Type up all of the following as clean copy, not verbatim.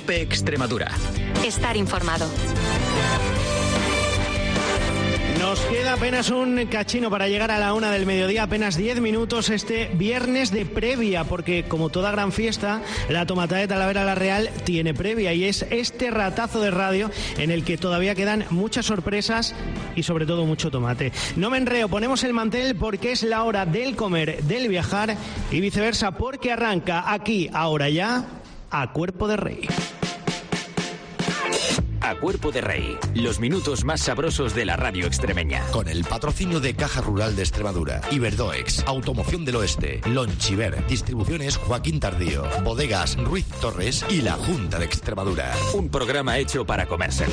COPE Extremadura. Estar informado. Nos queda apenas un cachino para llegar a la 1 del mediodía, apenas 10 minutos este viernes de previa, porque como toda gran fiesta, la Tomatada de Talavera la Real tiene previa y es este ratazo de radio en el que todavía quedan muchas sorpresas y sobre todo mucho tomate. No me enreo, ponemos el mantel porque es la hora del comer, del viajar y viceversa, porque arranca aquí, ahora ya, A Cuerpo de Rey. A Cuerpo de Rey, los minutos más sabrosos de la radio extremeña. Con el patrocinio de Caja Rural de Extremadura, Iberdoex, Automoción del Oeste, Lonchiver, Distribuciones Joaquín Tardío, Bodegas Ruiz Torres y la Junta de Extremadura. Un programa hecho para comérselo.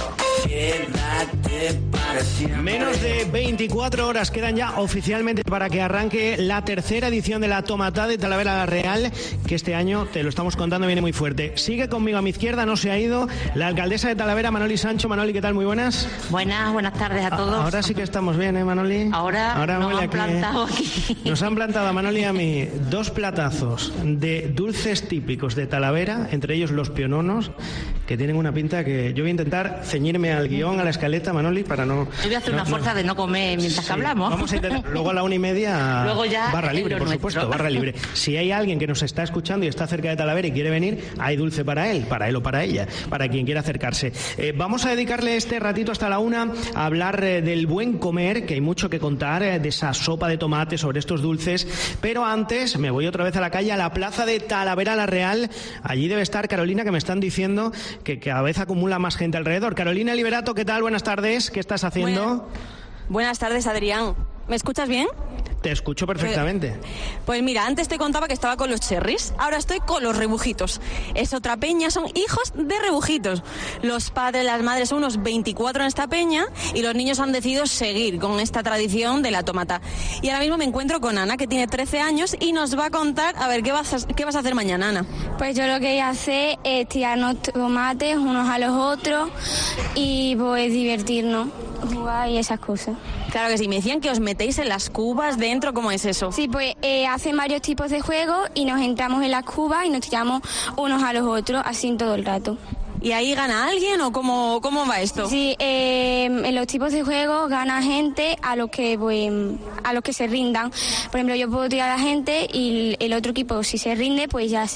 Menos de 24 horas quedan ya oficialmente para que arranque la tercera edición de la Tomatada de Talavera la Real, que este año, te lo estamos contando, viene muy fuerte. Sigue conmigo a mi izquierda, no se ha ido, la alcaldesa de Talavera, Manoli Sancho. Manoli, ¿qué tal? Muy buenas. Buenas tardes a todos. Ahora sí que estamos bien, ¿eh, Manoli? Ahora nos han plantado aquí. Nos han plantado a Manoli y a mí 2 platazos de dulces típicos de Talavera, entre ellos los piononos, que tienen una pinta que yo voy a intentar ceñirme al guión, a la escaleta, Manoli, para no... Yo voy a hacer una fuerza de no comer mientras que hablamos. Vamos a intentar, luego a la 1:30, luego ya barra libre, por supuesto, barra libre. Si hay alguien que nos está escuchando y está cerca de Talavera y quiere venir, hay dulce para él o para ella, para quien quiera acercarse. Vamos a dedicarle este ratito hasta la 1 a hablar del buen comer, que hay mucho que contar, de esa sopa de tomate, sobre estos dulces, pero antes me voy otra vez a la calle, a la plaza de Talavera la Real. Allí debe estar Carolina, que me están diciendo que cada vez acumula más gente alrededor. Carolina Liberato, ¿qué tal? Buenas tardes, ¿qué estás haciendo? Buenas tardes, Adrián. ¿Me escuchas bien? Te escucho perfectamente. Pues mira, antes te contaba que estaba con los cherries, ahora estoy con los rebujitos. Es otra peña, son hijos de rebujitos. Los padres, las madres son unos 24 en esta peña y los niños han decidido seguir con esta tradición de la tomata. Y ahora mismo me encuentro con Ana, que tiene 13 años y nos va a contar, a ver, ¿qué vas a hacer mañana, Ana? Pues yo lo que voy a hacer es tirarnos tomates unos a los otros y pues divertirnos, jugar y esas cosas. Claro que sí, me decían que os metéis en las cubas dentro, ¿cómo es eso? Sí, pues hacen varios tipos de juegos y nos entramos en las cubas y nos tiramos unos a los otros, así todo el rato. ¿Y ahí gana alguien o cómo va esto? Sí, en los tipos de juegos gana gente a los que se rindan. Por ejemplo, yo puedo tirar a la gente y el otro equipo, si se rinde, pues ya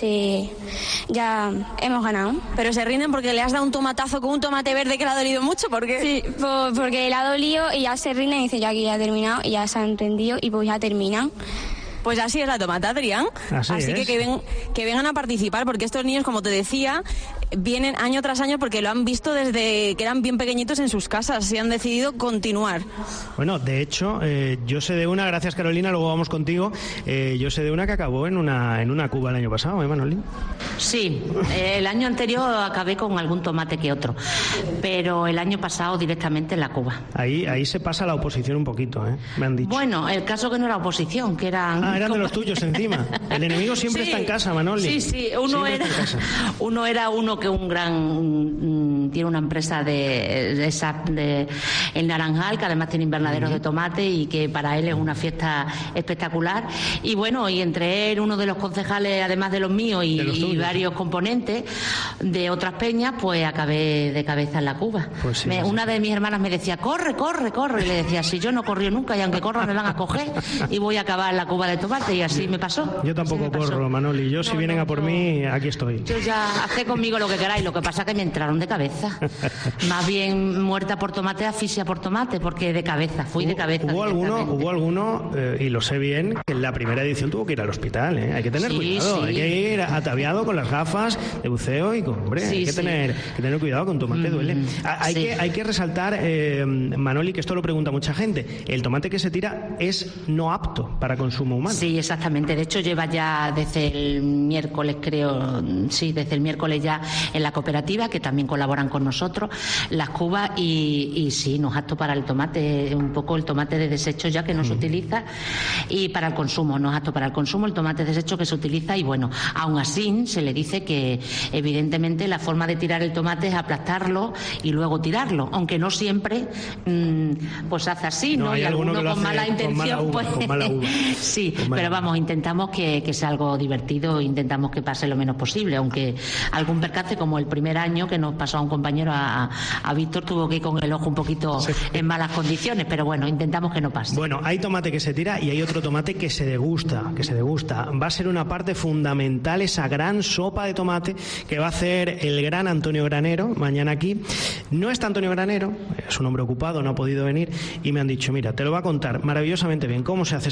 hemos ganado. ¿Pero se rinden porque le has dado un tomatazo con un tomate verde que le ha dolido mucho? ¿Por qué? Sí, porque le ha dolido y ya se rinden y dice, ya aquí ya ha terminado, y ya se han rendido y pues ya terminan. Pues así es la tomata, Adrián. Así que vengan a participar, porque estos niños, como te decía, vienen año tras año porque lo han visto desde que eran bien pequeñitos en sus casas y han decidido continuar. Bueno, de hecho, yo sé de una, gracias Carolina, luego vamos contigo, yo sé de una que acabó en una cuba el año pasado, ¿eh, Manoli? Sí, el año anterior acabé con algún tomate que otro, pero el año pasado directamente en la cuba. Ahí se pasa la oposición un poquito, me han dicho. Bueno, el caso que no era oposición, que eran... eran de los tuyos encima. El enemigo siempre está en casa, Manoli. Sí, uno era uno que tiene una empresa en Naranjal, que además tiene invernaderos de tomate y que para él es una fiesta espectacular. Y bueno, y entre él, uno de los concejales, además de los míos y varios componentes de otras peñas, pues acabé de cabeza en la cuba. Pues sí, una de mis hermanas me decía, corre, y le decía, si yo no corrí nunca y aunque corra me van a coger y voy a acabar en la cuba de tomate, y así me pasó. Yo tampoco corro, Manoli. Yo, si vienen a por mí, aquí estoy. Yo ya hacé conmigo lo que queráis. Lo que pasa es que me entraron de cabeza. Más bien muerta por tomate, asfixia por tomate, porque de cabeza, fui de cabeza. Hubo alguno, y lo sé bien, que en la primera edición tuvo que ir al hospital, ¿eh? Hay que tener cuidado. Hay que ir ataviado con las gafas de buceo y hay que tener cuidado, con tomate duele. Hay que resaltar, Manoli, que esto lo pregunta mucha gente. El tomate que se tira es no apto para consumo humano. Sí, exactamente. De hecho, lleva ya desde el miércoles, desde el miércoles ya en la cooperativa, que también colabora colaboran con nosotros, las cubas, y sí, no es apto para el tomate, un poco el tomate de desecho ya que no se utiliza, y para el consumo, no es apto para el consumo el tomate de desecho que se utiliza. Y bueno, aún así se le dice que evidentemente la forma de tirar el tomate es aplastarlo y luego tirarlo, aunque no siempre pues hace así, ¿no? Y alguno con mala intención, con mala uva. Sí, pero vamos, intentamos que sea algo divertido, intentamos que pase lo menos posible, aunque algún percance, como el primer año que nos pasó a un compañero, a Víctor, tuvo que ir con el ojo un poquito en malas condiciones, pero bueno, intentamos que no pase. Bueno, hay tomate que se tira y hay otro tomate que se degusta, Va a ser una parte fundamental esa gran sopa de tomate que va a hacer el gran Antonio Granero mañana aquí. No está Antonio Granero, es un hombre ocupado, no ha podido venir, y me han dicho, mira, te lo va a contar maravillosamente bien cómo se hace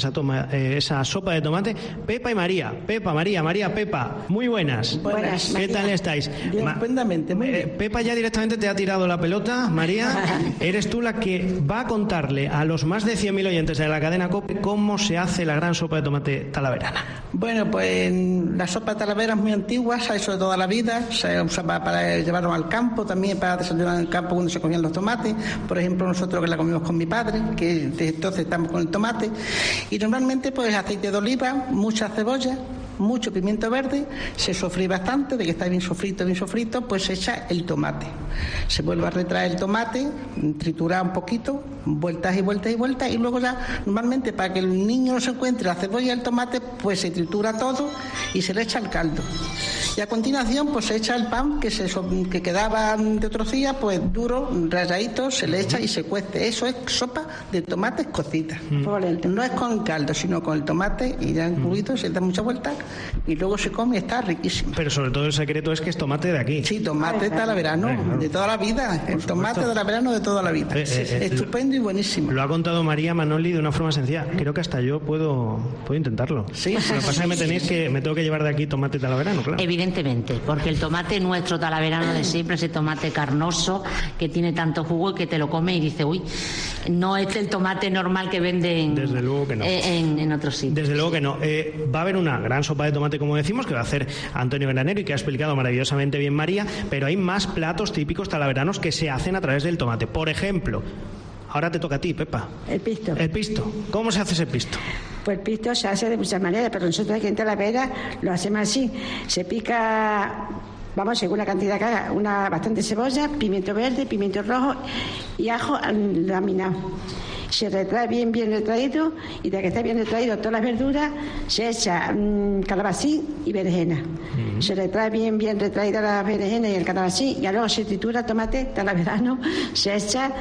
esa sopa de tomate, Pepa y María. Pepa, María, Pepa, muy buenas. Buenas. ¿Qué tal estáis? Estupendamente, muy bien. Pepa ya directamente te ha tirado la pelota. María, eres tú la que va a contarle a los más de 100.000 oyentes de la cadena COPE cómo se hace la gran sopa de tomate talaverana. Bueno, pues la sopa de talavera es muy antigua, se ha hecho de toda la vida, se usaba para llevarlo al campo, también para desayunar en el campo cuando se comían los tomates. Por ejemplo, nosotros que la comimos con mi padre, que desde entonces estamos con el tomate, y normalmente pues aceite de oliva, mucha cebolla, mucho pimiento verde, se sofrí bastante, de que está bien sofrito, pues se echa el tomate. Se vuelve a retraer el tomate, triturar un poquito, vueltas y vueltas y vueltas, y luego ya, normalmente para que el niño no se encuentre la cebolla y el tomate, pues se tritura todo y se le echa el caldo. Y a continuación, pues se echa el pan que quedaba de otros días, pues duro, rayadito, se le echa y se cuece. Eso es sopa de tomates cocida. No es con caldo, sino con el tomate y ya en cubitos, se da mucha vuelta y luego se come y está riquísimo. Pero sobre todo el secreto es que es tomate de aquí. Sí, tomate talaverano, de toda la vida. El tomate talaverano de toda la vida. Estupendo y buenísimo. Lo ha contado María Manoli de una forma sencilla. Creo que hasta yo puedo intentarlo. Sí. Lo que pasa es que me tengo que llevar de aquí tomate talaverano, claro. Evidentemente, porque el tomate nuestro talaverano de siempre, ese tomate carnoso que tiene tanto jugo y que te lo come y dice, uy, no es el tomate normal que venden. Desde luego que no. En otros sitios. Desde luego que no. Va a haber una gran sopa de tomate, como decimos, que va a hacer Antonio Granero y que ha explicado maravillosamente bien María, pero hay más platos típicos talaveranos que se hacen a través del tomate. Por ejemplo, ahora te toca a ti, Pepa. El pisto. El pisto. ¿Cómo se hace ese pisto? Pues el pisto se hace de muchas maneras, pero nosotros aquí en Talavera lo hacemos así. Se pica, vamos, según la cantidad que haga, bastante cebolla, pimiento verde, pimiento rojo y ajo laminado. Se retrae bien retraído, y de que está bien retraído todas las verduras, se echa calabacín y berenjena. Se retrae bien retraída la berenjena y el calabacín, y luego se tritura tomate talaverano, se echa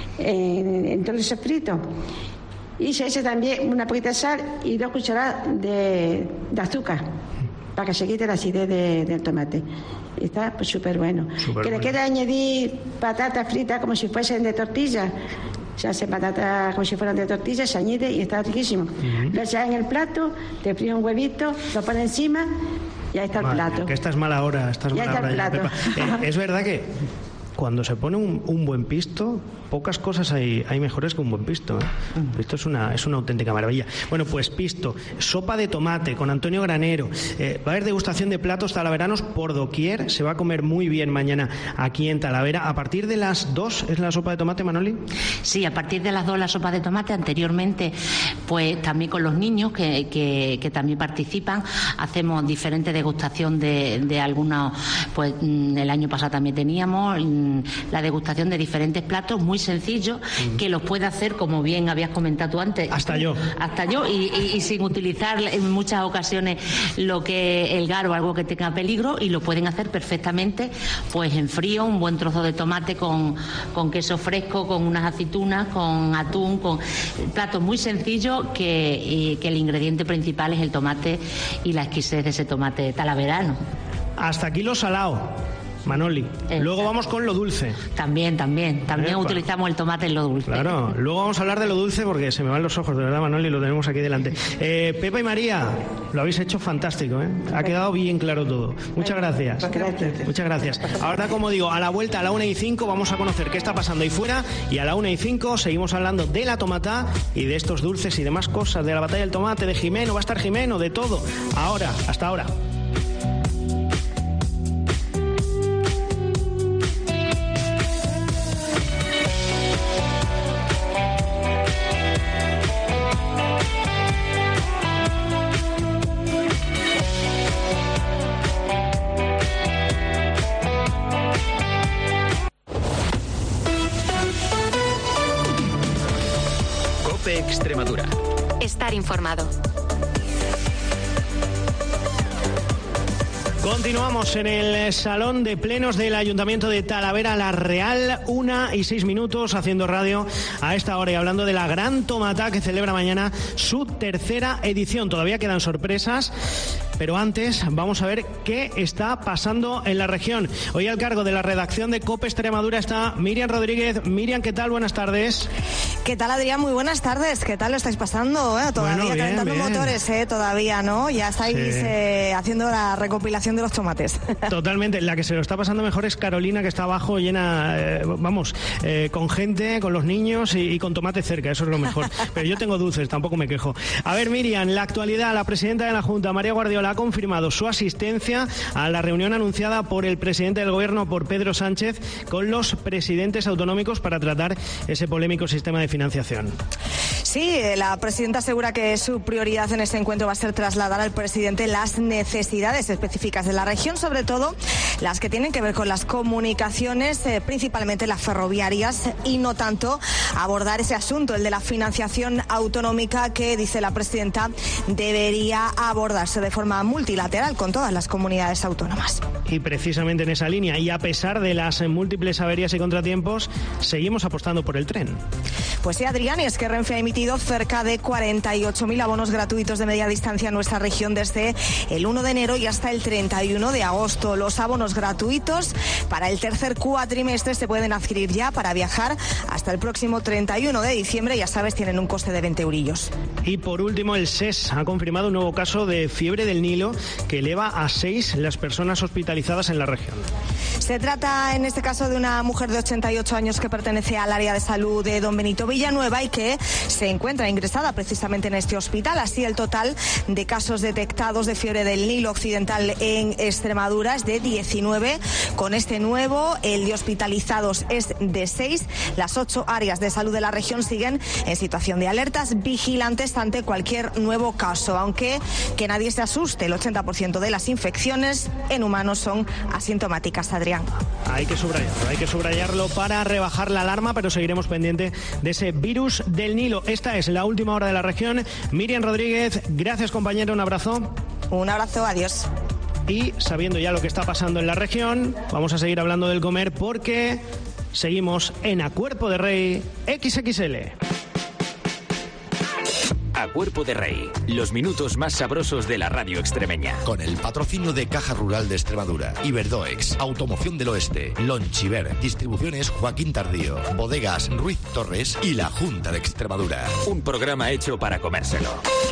en todo el sofrito. Y se echa también una poquita de sal y 2 cucharadas de azúcar para que se quite la acidez del tomate. Está pues súper bueno. Que le quiera añadir patatas fritas como si fuesen de tortilla. Se hace patatas como si fueran de tortilla, se añade y está riquísimo. Lo echas en el plato, te fríes un huevito, lo pones encima y ahí está el plato. Que esta es mala hora, Pepa. Es verdad que cuando se pone un buen pisto, pocas cosas hay mejores que un buen pisto. Esto es una auténtica maravilla. Bueno, pues pisto, sopa de tomate con Antonio Granero. Va a haber degustación de platos talaveranos por doquier. Se va a comer muy bien mañana aquí en Talavera. A partir de las 2 es la sopa de tomate, Manoli. Sí, a partir de las 2 la sopa de tomate. Anteriormente, pues también con los niños que también participan, hacemos diferente degustación de algunos. Pues el año pasado también teníamos la degustación de diferentes platos muy sencillos que los puede hacer, como bien habías comentado tú antes. Hasta yo y sin utilizar en muchas ocasiones lo que el gas o algo que tenga peligro, y lo pueden hacer perfectamente pues en frío, un buen trozo de tomate con queso fresco, con unas aceitunas, con atún, con platos muy sencillos que el ingrediente principal es el tomate y la exquisitez de ese tomate talaverano. Hasta aquí lo salado, Manoli. Luego vamos con lo dulce. También utilizamos el tomate en lo dulce. Claro, luego vamos a hablar de lo dulce porque se me van los ojos, de verdad, Manoli, lo tenemos aquí delante. Pepa y María, lo habéis hecho fantástico, ¿eh? Ha quedado bien claro todo. Muchas gracias. Muchas gracias. Ahora, como digo, a la vuelta a la 1:05 vamos a conocer qué está pasando ahí fuera, y a la 1:05 seguimos hablando de la tomatá y de estos dulces y demás cosas, de la batalla del tomate, de Jimeno, va a estar Jimeno, de todo. Ahora, hasta ahora. estar informado. Continuamos en el Salón de Plenos del Ayuntamiento de Talavera la Real, 1:06, haciendo radio a esta hora y hablando de la Gran Tomatá que celebra mañana su tercera edición. Todavía quedan sorpresas, pero antes vamos a ver qué está pasando en la región. Hoy al cargo de la redacción de COPE Extremadura está Miriam Rodríguez. Miriam, ¿qué tal? Buenas tardes. ¿Qué tal, Adrián? Muy buenas tardes. ¿Qué tal lo estáis pasando? Todavía bueno, calentando motores, todavía, ¿no? Ya estáis haciendo la recopilación de los tomates. Totalmente. La que se lo está pasando mejor es Carolina, que está abajo llena, con gente, con los niños y con tomate cerca. Eso es lo mejor. Pero yo tengo dulces, tampoco me quejo. A ver, Miriam, la actualidad. La presidenta de la Junta, María Guardiola, ha confirmado su asistencia a la reunión anunciada por el presidente del Gobierno, por Pedro Sánchez, con los presidentes autonómicos para tratar ese polémico sistema de financiación. Sí, la presidenta asegura que su prioridad en este encuentro va a ser trasladar al presidente las necesidades específicas de la región, sobre todo las que tienen que ver con las comunicaciones, principalmente las ferroviarias, y no tanto abordar ese asunto, el de la financiación autonómica, que, dice la presidenta, debería abordarse de forma multilateral con todas las comunidades autónomas. Y precisamente en esa línea, y a pesar de las múltiples averías y contratiempos, seguimos apostando por el tren. Pues sí, Adrián, y es que Renfe ha emitido cerca de 48.000 abonos gratuitos de media distancia en nuestra región desde el 1 de enero y hasta el 31 de agosto. Los abonos gratuitos para el tercer cuatrimestre se pueden adquirir ya para viajar hasta el próximo 31 de diciembre. Ya sabes, tienen un coste de 20 eurillos. Y por último, el SES ha confirmado un nuevo caso de fiebre del Nilo que eleva a 6 las personas hospitalizadas en la región. Se trata en este caso de una mujer de 88 años que pertenece al área de salud de Don Benito Villanueva y que se encuentra ingresada precisamente en este hospital. Así, el total de casos detectados de fiebre del Nilo occidental en Extremadura es de 19. Con este nuevo, el de hospitalizados es de 6. Las 8 áreas de salud de la región siguen en situación de alertas vigilantes ante cualquier nuevo caso. Aunque que nadie se asuste, el 80% de las infecciones en humanos son asintomáticas, Adrián. Hay que subrayarlo para rebajar la alarma, pero seguiremos pendiente de ese virus del Nilo. Esta es la última hora de la región. Miriam Rodríguez, gracias, compañero, un abrazo. Un abrazo, adiós. Y sabiendo ya lo que está pasando en la región, vamos a seguir hablando del comer porque seguimos en A Cuerpo de Rey XXL. A Cuerpo de Rey, los minutos más sabrosos de la radio extremeña. Con el patrocinio de Caja Rural de Extremadura, Iberdoex, Automoción del Oeste, Lonchiver, Distribuciones Joaquín Tardío, Bodegas Ruiz Torres y la Junta de Extremadura. Un programa hecho para comérselo.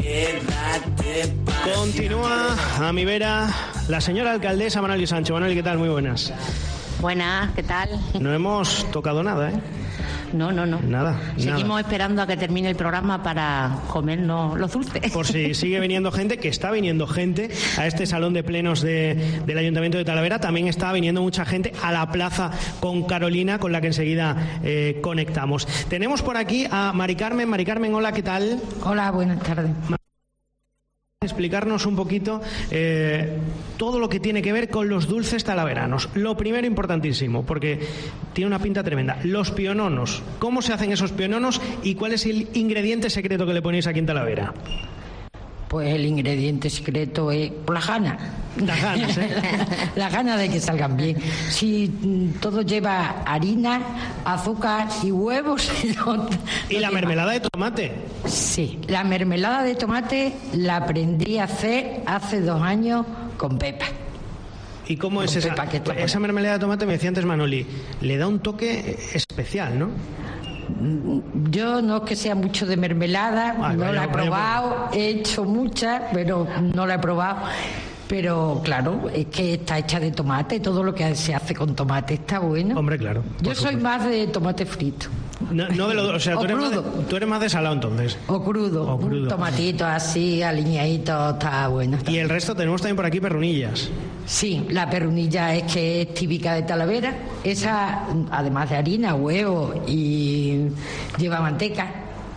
Continúa a mi vera la señora alcaldesa Manoli Sancho. Manoli, ¿qué tal? Muy buenas. Buenas, ¿qué tal? No hemos tocado nada, ¿eh? No. Nada. Seguimos esperando a que termine el programa para comernos los dulces. Por si sigue viniendo gente, que está viniendo gente a este salón de plenos del Ayuntamiento de Talavera. También está viniendo mucha gente a la plaza con Carolina, con la que enseguida conectamos. Tenemos por aquí a Mari Carmen. Mari Carmen, hola, ¿qué tal? Hola, buenas tardes. Explicarnos un poquito todo lo que tiene que ver con los dulces talaveranos. Lo primero, importantísimo, porque tiene una pinta tremenda, los piononos. ¿Cómo se hacen esos piononos y cuál es el ingrediente secreto que le ponéis aquí en Talavera? Pues el ingrediente secreto es las ganas. Las ganas, ¿eh? Las ganas de que salgan bien. Si todo lleva harina, azúcar y huevos... ¿Y la mermelada de tomate? Sí, la mermelada de tomate la aprendí a hacer hace 2 años con Pepa. ¿Y cómo es esa? Esa mermelada de tomate, me decía antes Manoli, le da un toque especial, ¿no? Yo no es que sea mucho de mermelada, no la he probado, he hecho muchas, pero no la he probado. Pero claro, es que está hecha de tomate, todo lo que se hace con tomate está bueno. Hombre, claro. Yo soy más de tomate frito. No de lo, o sea, tú eres más de salado entonces. O crudo. Un tomatito así, aliñadito, está bueno. Y el resto tenemos también por aquí perrunillas. Sí, la perrunilla es que es típica de Talavera. Esa, además de harina, huevo y lleva manteca.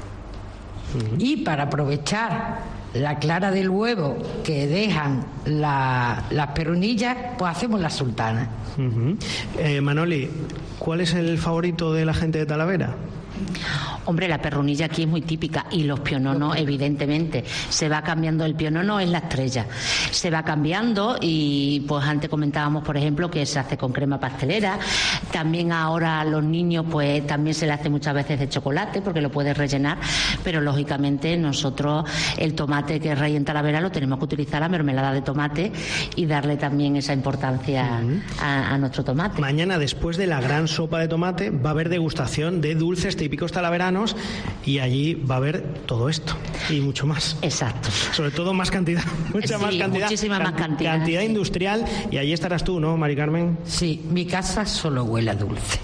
Y para aprovechar la clara del huevo que dejan las perrunillas, pues hacemos la sultana. Manoli, ¿cuál es el favorito de la gente de Talavera? Hombre, la perrunilla aquí es muy típica y los piononos, evidentemente. Se va cambiando, el pionono es la estrella. Se va cambiando y pues antes comentábamos, por ejemplo, que se hace con crema pastelera. También ahora a los niños pues también se le hace muchas veces de chocolate porque lo puedes rellenar, pero lógicamente nosotros el tomate que es rey en Talavera lo tenemos que utilizar la mermelada de tomate y darle también esa importancia a nuestro tomate. Mañana, después de la gran sopa de tomate, va a haber degustación de dulces típicos talaveranos y allí va a haber todo esto y mucho más. Exacto. Sobre todo más cantidad, mucha más cantidad. Muchísima más cantidad. Cantidad industrial, y allí estarás tú, ¿no, Mari Carmen? Sí, mi casa solo huele a dulce.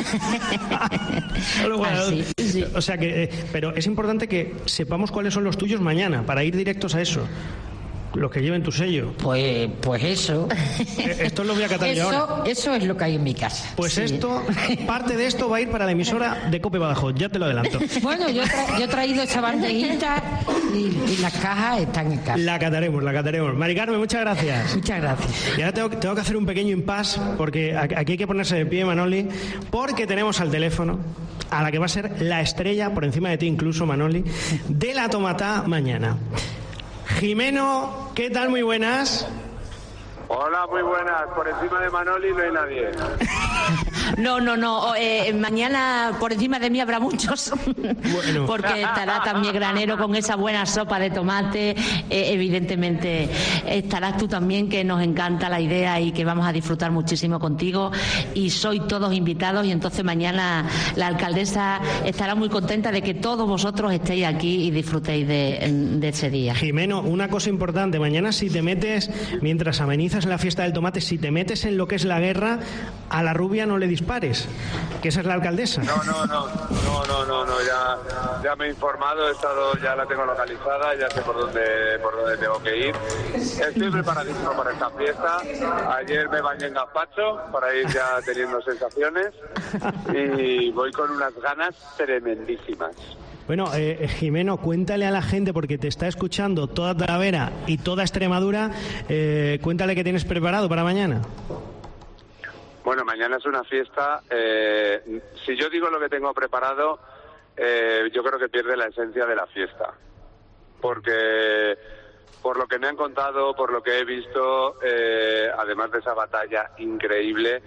Solo huele a dulce. Sí. O sea que, pero es importante que sepamos cuáles son los tuyos mañana, para ir directos a eso. Los que lleven tu sello. Pues eso. Esto lo voy a catar yo ahora. Eso es lo que hay en mi casa. Pues sí. Esto, parte de esto va a ir para la emisora de COPE Badajoz, ya te lo adelanto. Bueno, yo he traído esa bandejita y las cajas están en casa. La cataremos. Mari Carmen, muchas gracias. Muchas gracias. Y ahora tengo que hacer un pequeño impasse, porque aquí hay que ponerse de pie, Manoli, porque tenemos al teléfono a la que va a ser la estrella, por encima de ti incluso, Manoli, de la Tomatá mañana. Jimeno, ¿qué tal? Muy buenas. Hola, muy buenas. Por encima de Manoli no hay nadie. No. Mañana por encima de mí habrá muchos. Bueno. Porque estará también Granero con esa buena sopa de tomate. Evidentemente estarás tú también, que nos encanta la idea y que vamos a disfrutar muchísimo contigo. Y sois todos invitados, y entonces mañana la alcaldesa estará muy contenta de que todos vosotros estéis aquí y disfrutéis de ese día. Jimeno, una cosa importante. Mañana, si te metes, mientras amenizas en la fiesta del tomate, si te metes en lo que es la guerra, a la rubia no le dispares, que esa es la alcaldesa. No, ya me he informado, ya la tengo localizada, ya sé por dónde tengo que ir. Estoy preparadísimo para esta fiesta. Ayer me bañé en gazpacho para ir ya teniendo sensaciones y voy con unas ganas tremendísimas. Bueno, Jimeno, cuéntale a la gente, porque te está escuchando toda Talavera y toda Extremadura, cuéntale qué tienes preparado para mañana. Bueno, mañana es una fiesta. Si yo digo lo que tengo preparado, yo creo que pierde la esencia de la fiesta. Porque por lo que me han contado, por lo que he visto, además de esa batalla increíble,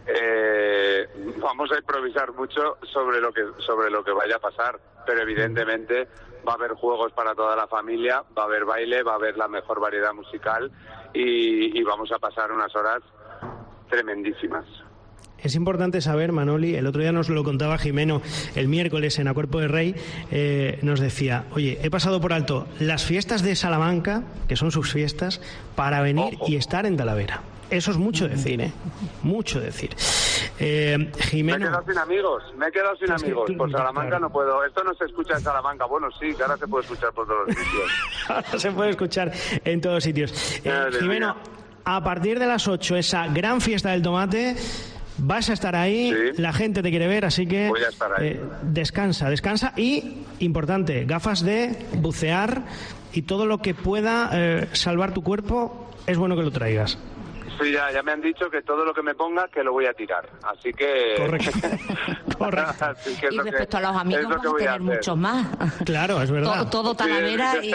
vamos a improvisar mucho sobre lo que vaya a pasar. Pero evidentemente va a haber juegos para toda la familia, va a haber baile, va a haber la mejor variedad musical y vamos a pasar unas horas tremendísimas. Es importante saber, Manoli, el otro día nos lo contaba Jimeno el miércoles en A Cuerpo de Rey, nos decía, oye, he pasado por alto las fiestas de Salamanca, que son sus fiestas, para venir y estar en Talavera. Eso es mucho decir, mucho decir. Jimeno... Me he quedado sin amigos. Por Salamanca no puedo. Esto no se escucha en Salamanca. Bueno, sí, que ahora se puede escuchar por todos los sitios. Ahora se puede escuchar en todos sitios. Jimeno, a partir de las 8, esa gran fiesta del tomate, vas a estar ahí, sí. La gente te quiere ver, así que voy a estar ahí. Descansa y, importante, gafas de bucear y todo lo que pueda salvar tu cuerpo, es bueno que lo traigas. Sí, ya me han dicho que todo lo que me ponga que lo voy a tirar, así que... Correcto. Así que y respecto a los amigos vamos a tener muchos más. Claro, es verdad. Todo Talavera sí,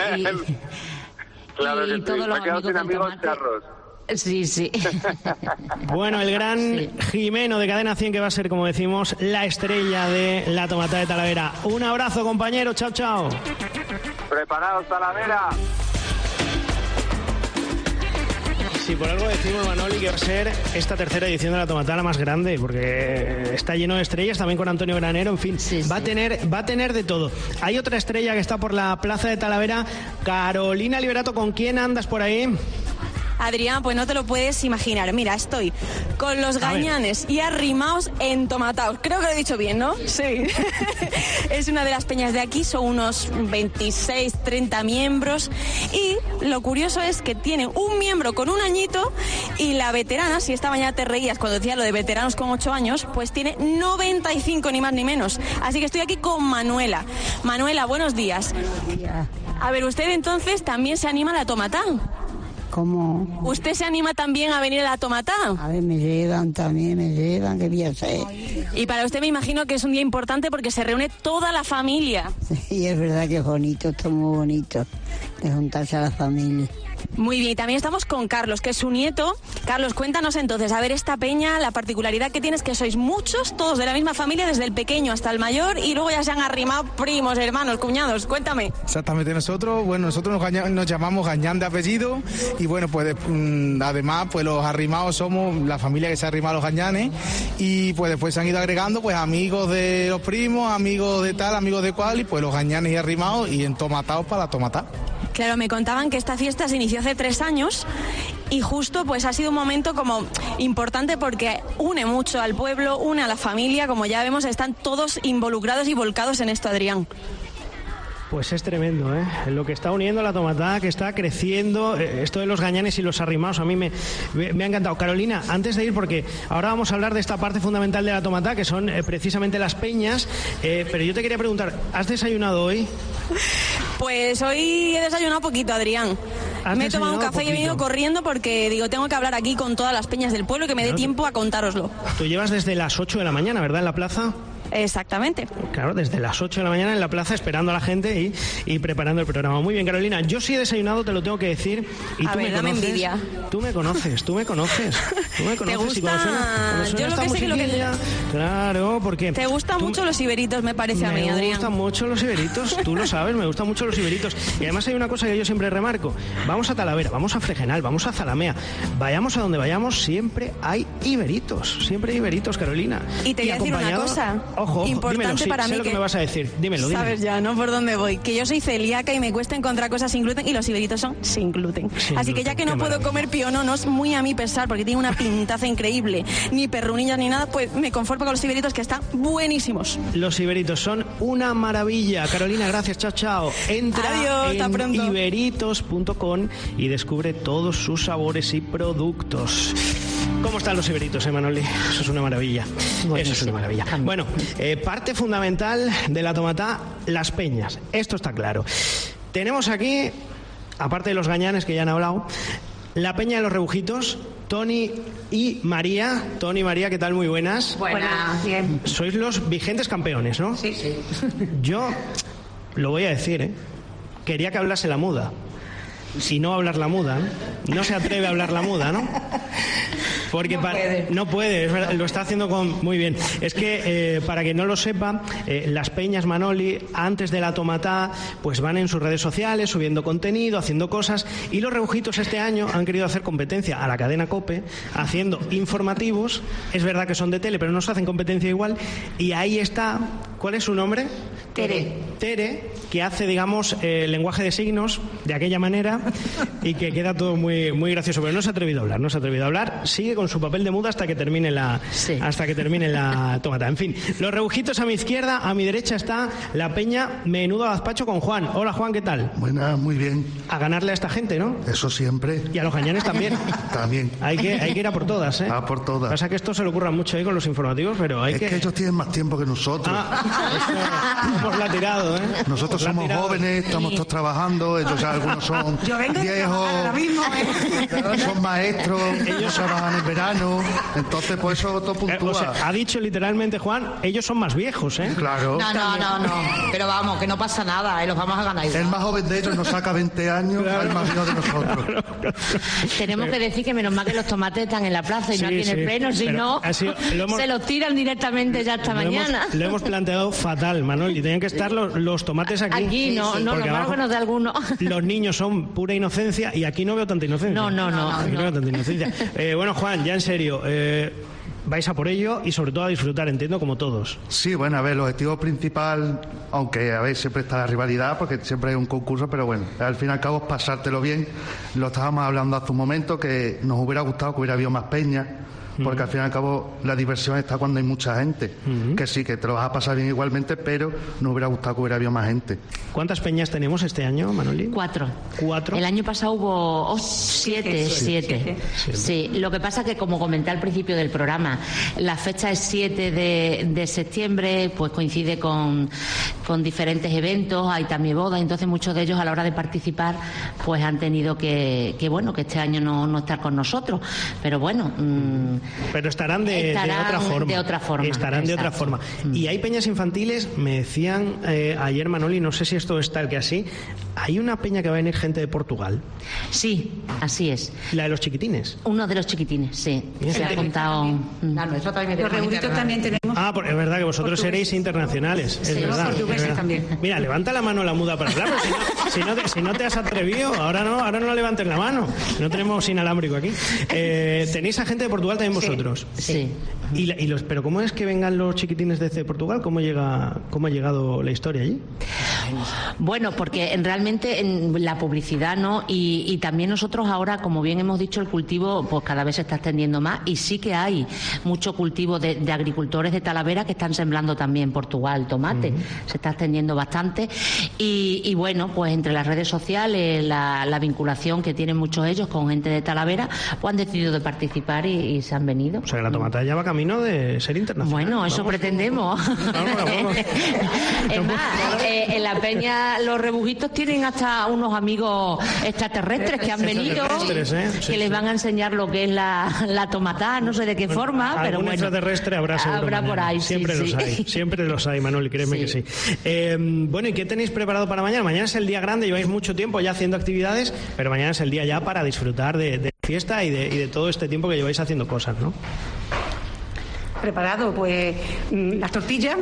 claro que todos los me he quedado sin amigos charros. Sí. Bueno, el gran Jimeno de Cadena 100, que va a ser, como decimos, la estrella de la Tomatá de Talavera. Un abrazo, compañero. Chao. Preparados, Talavera. Si por algo decimos, Manoli, que va a ser esta tercera edición de la Tomatá la más grande, porque está lleno de estrellas, también con Antonio Granero, en fin, sí. Va a tener de todo. Hay otra estrella que está por la plaza de Talavera, Carolina Liberato. ¿Con quién andas por ahí? Adrián, pues no te lo puedes imaginar. Mira, estoy con los gañanes y arrimaos entomataos. Creo que lo he dicho bien, ¿no? Sí. Es una de las peñas de aquí, son unos 26, 30 miembros. Y lo curioso es que tiene un miembro con un añito y la veterana, si esta mañana te reías cuando decía lo de veteranos con 8 años, pues tiene 95, ni más ni menos. Así que estoy aquí con Manuela. Manuela, buenos días. Buenos días. A ver, usted entonces también se anima a la Tomatá. ¿Cómo? ¿Usted se anima también a venir a la Tomatá? A ver, me llevan, qué bien sé. Y para usted me imagino que es un día importante porque se reúne toda la familia. Sí, es verdad que es bonito, esto es muy bonito, de juntarse a la familia. Muy bien, y también estamos con Carlos, que es su nieto. Carlos, cuéntanos entonces, a ver, esta peña, la particularidad que tiene es que sois muchos, todos de la misma familia, desde el pequeño hasta el mayor, y luego ya se han arrimado primos, hermanos, cuñados. Cuéntame. Exactamente, nosotros nos llamamos Gañán de apellido, y bueno, pues además, pues los arrimados somos la familia que se ha arrimado a los Gañanes, y pues después se han ido agregando pues amigos de los primos, amigos de tal, amigos de cual, y pues los Gañanes y arrimados, y entomatados para la Tomatá. Claro, me contaban que esta fiesta se inició hace 3 años y justo pues ha sido un momento como importante porque une mucho al pueblo, une a la familia, como ya vemos, están todos involucrados y volcados en esto, Adrián. Pues es tremendo, ¿eh? Lo que está uniendo la Tomatá, que está creciendo, esto de los Gañanes y los arrimados, a mí me ha encantado. Carolina, antes de ir, porque ahora vamos a hablar de esta parte fundamental de la Tomatá, que son precisamente las peñas, pero yo te quería preguntar, ¿has desayunado hoy? Pues hoy he desayunado poquito, Adrián. Me he tomado un café y he venido corriendo porque digo, tengo que hablar aquí con todas las peñas del pueblo y que me dé tiempo a contároslo. Tú llevas desde las 8 de la mañana, ¿verdad?, en la plaza. Exactamente. Claro, desde las 8 de la mañana en la plaza esperando a la gente y preparando el programa. Muy bien, Carolina, yo sí he desayunado, te lo tengo que decir. Y a tú ver, me conoces. envidia. Tú me conoces. ¿Te gusta? Y cuando suena yo lo esta que sé que lo que... Claro, porque... Te gustan mucho los iberitos, me parece a mí, Adrián. Me gustan mucho los iberitos, tú lo sabes, me gustan mucho los iberitos. Y además hay una cosa que yo siempre remarco. Vamos a Talavera, vamos a Fregenal, vamos a Zalamea. Vayamos a donde vayamos, siempre hay iberitos. Siempre hay iberitos, Carolina. Y te voy a decir una cosa. Ojo, importante para mí, sé lo que me vas a decir. Dímelo. Sabes ya, ¿no? Por dónde voy. Que yo soy celíaca y me cuesta encontrar cosas sin gluten y los iberitos son sin gluten. Así que ya que no puedo comer piononos, muy a mi pesar, porque tiene una pintaza increíble, ni perrunillas ni nada, pues me conformo con los iberitos que están buenísimos. Los iberitos son una maravilla. Carolina, gracias. Chao, chao. Entra en iberitos.com y descubre todos sus sabores y productos. ¿Cómo están los iberitos, Manoli? Eso es una maravilla. Eso es una maravilla. Bueno, parte fundamental de la Tomatá, las peñas. Esto está claro. Tenemos aquí, aparte de los Gañanes que ya han hablado, la Peña de los Rebujitos, Toni y María. Toni y María, ¿qué tal? Muy buenas. Buenas, bien. Sois los vigentes campeones, ¿no? Sí, sí. Yo lo voy a decir, quería que hablase la muda. Si no hablar la muda, ¿no? No se atreve a hablar la muda, ¿no? Porque no puede, es verdad, lo está haciendo muy bien. Es que, para quien no lo sepa, las peñas, Manoli, antes de la Tomatá, pues van en sus redes sociales subiendo contenido, haciendo cosas, y los Rebujitos este año han querido hacer competencia a la cadena COPE, haciendo informativos. Es verdad que son de tele, pero no se hacen competencia igual, y ahí está, ¿cuál es su nombre? Tere, que hace, digamos, lenguaje de signos de aquella manera y que queda todo muy, muy gracioso, pero no se ha atrevido a hablar, sigue con su papel de muda hasta que termine la Tomatá. En fin, los Rebujitos a mi izquierda, a mi derecha está la peña Menudo Gazpacho con Juan. Hola, Juan, ¿qué tal? Buenas, muy bien. A ganarle a esta gente, ¿no? Eso siempre. Y a los Gañanes también. También. Hay que ir a por todas, ¿eh? A por todas. Pasa que esto se le ocurra mucho ahí con los informativos, pero hay que... Es que ellos tienen más tiempo que nosotros. Hemos la tirado, ¿eh? Nosotros somos jóvenes, estamos todos trabajando, ellos ya algunos son viejos, son maestros, ellos trabajan en verano, entonces por eso todo puntúa. O sea, ha dicho literalmente Juan, ellos son más viejos, ¿eh? Claro. No, pero vamos, que no pasa nada, los vamos a ganar igual. El más joven de ellos nos saca 20 años, claro. El más viejo de nosotros. Tenemos que decir que menos mal que los tomates están en la plaza y no aquí en el pleno, si no, se los tiran directamente ya hasta mañana. Lo hemos planteado fatal, Manuel, y tenían que estar los tomates aquí. Aquí no, lo malo que nos da alguno. Los niños son pura inocencia y aquí no veo tanta inocencia. No veo tanta inocencia. Bueno, Juan, ya en serio, vais a por ello y sobre todo a disfrutar, entiendo, como todos. Sí, bueno, a ver, el objetivo principal, aunque a ver, siempre está la rivalidad, porque siempre hay un concurso, pero bueno, al fin y al cabo es pasártelo bien. Lo estábamos hablando hace un momento, que nos hubiera gustado que hubiera habido más peñas, porque al fin y al cabo la diversión está cuando hay mucha gente, que sí, que te lo vas a pasar bien igualmente, pero nos hubiera gustado que hubiera habido más gente. ¿Cuántas peñas tenemos este año, Manoli? 4. ¿4? El año pasado hubo 7. Sí, lo que pasa que, como comenté al principio del programa, la fecha es 7 de septiembre, pues coincide con con diferentes eventos, hay también bodas, entonces muchos de ellos a la hora de participar pues han tenido que este año no estar con nosotros, pero bueno. Pero estarán de otra forma. De otra forma. Estarán de otra forma. Y hay peñas infantiles, me decían ayer, Manoli, no sé si esto es tal que así, hay una peña que va a venir gente de Portugal. Sí, así es. ¿La de los chiquitines? Uno de los chiquitines, sí. Se ha contado. Los rebujitos también tenemos. Es verdad que vosotros seréis internacionales. Sí, es verdad. Portugueses también. Mira, levanta la mano la muda para hablar, si no te has atrevido, ahora no levantes la mano. No tenemos inalámbrico aquí. ¿Tenéis a gente de Portugal también vosotros? Sí. Pero ¿cómo es que vengan los chiquitines desde Portugal? ¿Cómo ha llegado la historia allí? Bueno, porque realmente en la publicidad, ¿no? Y también nosotros ahora, como bien hemos dicho, el cultivo pues cada vez se está extendiendo más y sí que hay mucho cultivo de agricultores de Talavera que están sembrando también en Portugal tomate. Se está extendiendo bastante y bueno, pues entre las redes sociales, la vinculación que tienen muchos ellos con gente de Talavera, pues han decidido de participar y se han venido. O sea, que la tomata ya va camino de ser internacional. Bueno, eso pretendemos. Vamos. Es más, en la peña los rebujitos tienen hasta unos amigos extraterrestres que han venido, que les van a enseñar lo que es la tomatá, no sé de qué forma, pero bueno. Extraterrestre habrá por ahí. Siempre los hay, Manoli, créeme que sí. Bueno, ¿y qué tenéis preparado para mañana? Mañana es el día grande, lleváis mucho tiempo ya haciendo actividades, pero mañana es el día ya para disfrutar de fiesta y de todo este tiempo que lleváis haciendo cosas, ¿no? Preparado, pues las tortillas,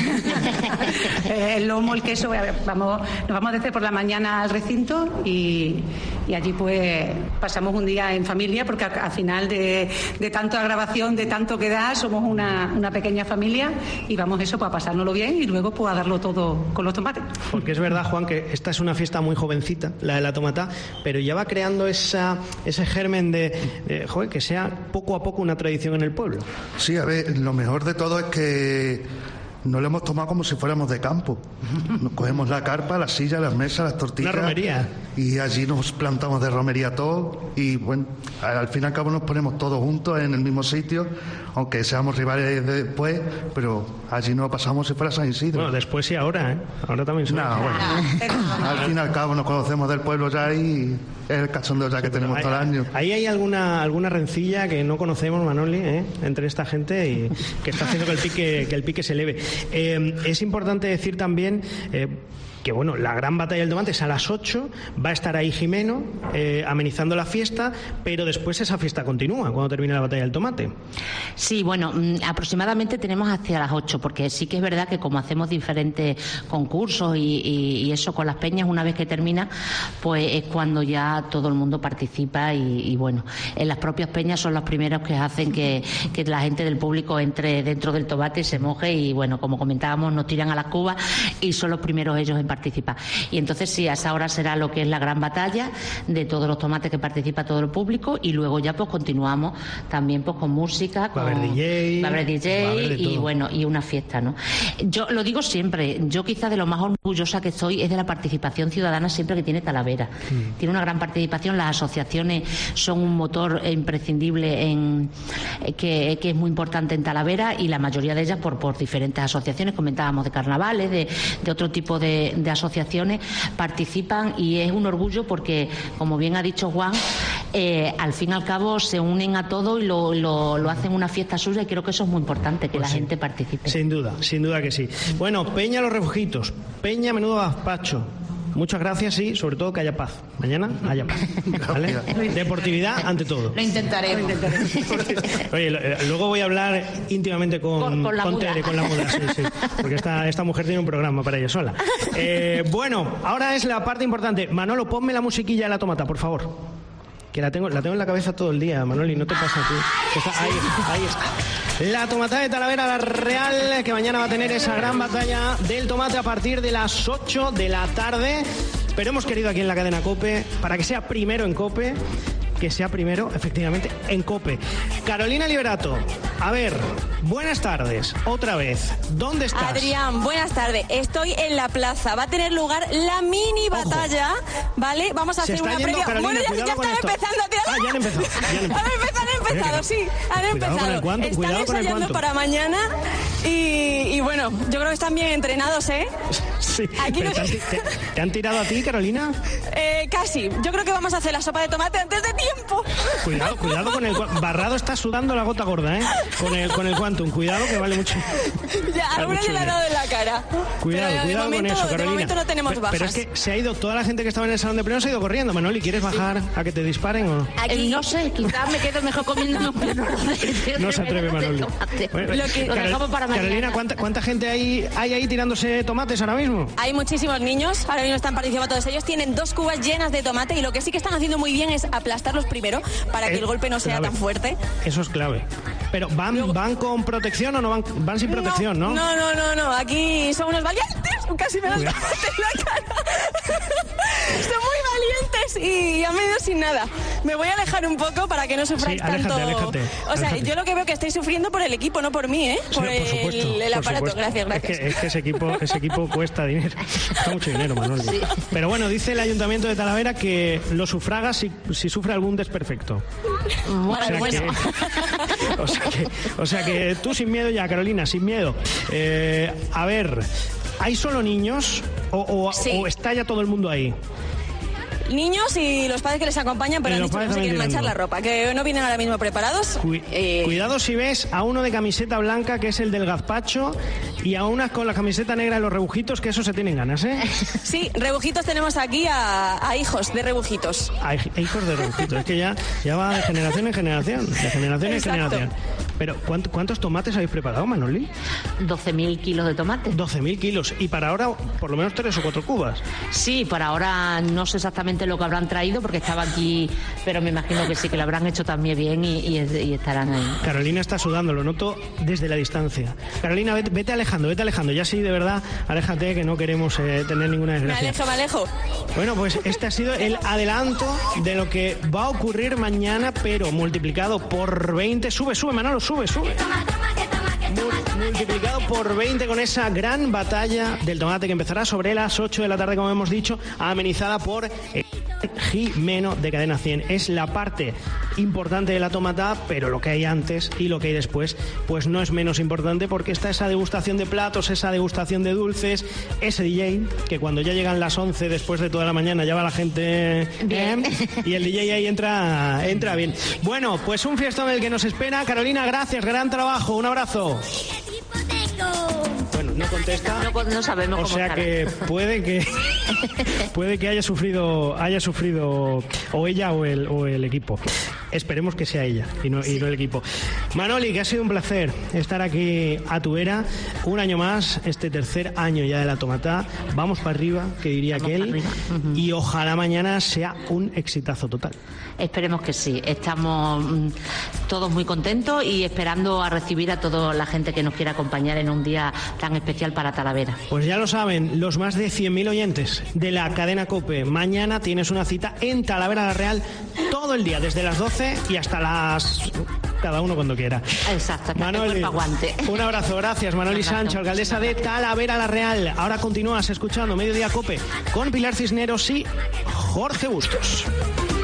el lomo, el queso. Nos vamos desde por la mañana al recinto y allí pues pasamos un día en familia, porque al final de tanta grabación, de tanto que da, somos una pequeña familia y vamos pues a pasárnoslo bien y luego pues a darlo todo con los tomates. Porque es verdad, Juan, que esta es una fiesta muy jovencita, la de la tomatá, pero ya va creando ese germen de que sea poco a poco una tradición en el pueblo. Sí, a ver, lo mejor de todo es que no lo hemos tomado como si fuéramos de campo. Nos cogemos la carpa, las sillas, las mesas, las tortillas. Una romería. Y allí nos plantamos de romería todo. Y bueno, al fin y al cabo nos ponemos todos juntos en el mismo sitio, aunque seamos rivales después, pero allí nos pasamos si fuera San Isidro. Bueno, después y ahora, ¿eh? Ahora también soy. Al fin y al cabo nos conocemos del pueblo ya y es el cachondeo ya que tenemos todo el año. Ahí hay alguna rencilla que no conocemos, Manoli, entre esta gente y que está haciendo que el pique se eleve. Es importante decir también que bueno, la gran batalla del tomate es a las 8, va a estar ahí Jimeno amenizando la fiesta, pero después esa fiesta continúa cuando termine la batalla del tomate. Sí, bueno, aproximadamente tenemos hacia las 8, porque sí que es verdad que como hacemos diferentes concursos y eso con las peñas, una vez que termina, pues es cuando ya todo el mundo participa y bueno, en las propias peñas son los primeros que hacen que la gente del público entre dentro del tomate y se moje y bueno, como comentábamos, nos tiran a las cubas y son los primeros ellos en participar. Y entonces sí, a esa hora será lo que es la gran batalla de todos los tomates que participa todo el público y luego ya pues continuamos también pues con música, va a haber DJ y bueno, y una fiesta, ¿no? Yo lo digo siempre, yo quizá de lo más orgullosa que estoy es de la participación ciudadana siempre que tiene Talavera. Tiene una gran participación, las asociaciones son un motor imprescindible que es muy importante en Talavera y la mayoría de ellas por diferentes asociaciones, comentábamos de carnavales, de otro tipo de asociaciones participan y es un orgullo porque, como bien ha dicho Juan, al fin y al cabo se unen a todo y lo hacen una fiesta suya y creo que eso es muy importante, que la gente participe. Sin duda que sí. Bueno, Peña Los Rebujitos, Peña Menudo Gazpacho. Muchas gracias y sobre todo que haya paz. Mañana haya paz. ¿Vale? Deportividad ante todo. Lo intentaremos. Oye, luego voy a hablar íntimamente con Tere, con la muda, sí. Porque esta mujer tiene un programa para ella sola. Bueno, ahora es la parte importante. Manolo, ponme la musiquilla de la tomata, por favor. Que la tengo en la cabeza todo el día, Manoli, no te pasa a ti. Ahí está. La tomatá de Talavera, la Real, que mañana va a tener esa gran batalla del tomate a partir de las 8 de la tarde. Pero hemos querido aquí en la cadena COPE, para que sea primero en COPE, que sea primero, efectivamente, en COPE. Carolina Liberato, a ver, buenas tardes, otra vez. ¿Dónde estás? Adrián, buenas tardes. Estoy en la plaza. Va a tener lugar la mini batalla, ¿vale? Vamos a hacer una previa. Carolina, bueno, ya están empezando a tirar. Ya han empezado. Han empezado, sí. Han empezado. Están ensayando para mañana y bueno, yo creo que están bien entrenados, ¿eh? Sí. ¿Te han tirado a ti, Carolina? Casi. Yo creo que vamos a hacer la sopa de tomate antes de tiempo. Cuidado con el... Barrado está sudando la gota gorda, ¿eh? Con el Quantum. Cuidado, que vale mucho. Ya, alguna le ha dado en la cara. Cuidado con eso, Carolina. De momento no tenemos bajas. Pero es que se ha ido, toda la gente que estaba en el salón de pleno se ha ido corriendo. Manoli, ¿quieres bajar a que te disparen o no? No sé, quizás me quedo mejor comiendo un pleno. No se atreve, Manoli. Bueno, lo dejamos para mañana. Carolina, ¿cuánta gente hay ahí tirándose tomates ahora mismo? Hay muchísimos niños, ahora mismo están participando todos ellos. Tienen 2 cubas llenas de tomate y lo que sí que están haciendo muy bien es aplastarlos primero para que el golpe no sea tan fuerte. Eso es clave. Pero ¿van con protección o no van sin protección, no? No. Aquí son unos valientes. Casi me das tomate en la cara. Son muy valientes y han venido sin nada. Me voy a alejar un poco para que no sufráis tanto. Aléjate. O sea, yo lo que veo que estáis sufriendo por el equipo, no por mí, ¿eh? Por el aparato. Gracias. Es que ese equipo cuesta dinero. Cuesta mucho dinero, Manoli. Sí. Pero bueno, dice el Ayuntamiento de Talavera que lo sufraga si sufre algún desperfecto. O sea que tú sin miedo ya, Carolina, sin miedo. A ver, ¿hay solo niños o está ya todo el mundo ahí? Niños y los padres que les acompañan, pero han dicho que no se quieren manchar la ropa, que no vienen ahora mismo preparados. Cuidado si ves a uno de camiseta blanca, que es el del gazpacho, y a una con la camiseta negra de los rebujitos, que eso se tienen ganas, ¿eh? Sí, rebujitos tenemos aquí a hijos de rebujitos. A hijos de rebujitos, es que ya va de generación en generación, Pero, ¿cuántos tomates habéis preparado, Manoli? 12.000 kilos de tomates. 12.000 kilos. Y para ahora, por lo menos 3 o 4 cubas. Sí, por ahora no sé exactamente lo que habrán traído, porque estaba aquí, pero me imagino que sí, que lo habrán hecho también bien y estarán ahí. Carolina está sudando, lo noto desde la distancia. Carolina, vete alejando. Ya sí, de verdad, aléjate, que no queremos tener ninguna desgracia. Me alejo. Bueno, pues este ha sido el adelanto de lo que va a ocurrir mañana, pero multiplicado por 20. Sube, Manolo, sube. Multiplicado por 20 con esa gran batalla del tomate que empezará sobre las 8 de la tarde, como hemos dicho, amenizada por Jimeno de Cadena 100. Es la parte importante de la tomata, pero lo que hay antes y lo que hay después pues no es menos importante, porque está esa degustación de platos, esa degustación de dulces, ese DJ que cuando ya llegan las 11 después de toda la mañana ya va la gente bien, y el DJ ahí entra bien. Bueno, pues un fiestón el que nos espera. Carolina, gracias, gran trabajo, un abrazo. Bueno, no contesta. No sabemos cómo. O sea que puede que haya sufrido o ella o el equipo. Esperemos que sea ella y no el equipo. Manoli, que ha sido un placer estar aquí a tu vera un año más, este tercer año ya de la Tomatá. Vamos para arriba, que diría aquel, y ojalá mañana sea un exitazo total. Esperemos que sí. Estamos todos muy contentos y esperando a recibir a toda la gente que nos quiera acompañar en un día tan especial para Talavera. Pues ya lo saben, los más de 100.000 oyentes de la cadena COPE. Mañana tienes una cita en Talavera la Real todo el día, desde las 12 y hasta las... cada uno cuando quiera. Exacto, Manoli, aguante. Un abrazo, gracias. Manoli Sancho, alcaldesa de Talavera la Real. Ahora continúas escuchando Mediodía COPE con Pilar Cisneros y Jorge Bustos.